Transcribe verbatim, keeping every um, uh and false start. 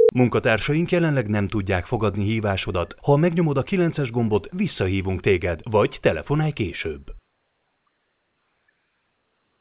Munkatársaink jelenleg nem tudják fogadni hívásodat. Ha megnyomod a kilences gombot, visszahívunk téged, vagy telefonálj később.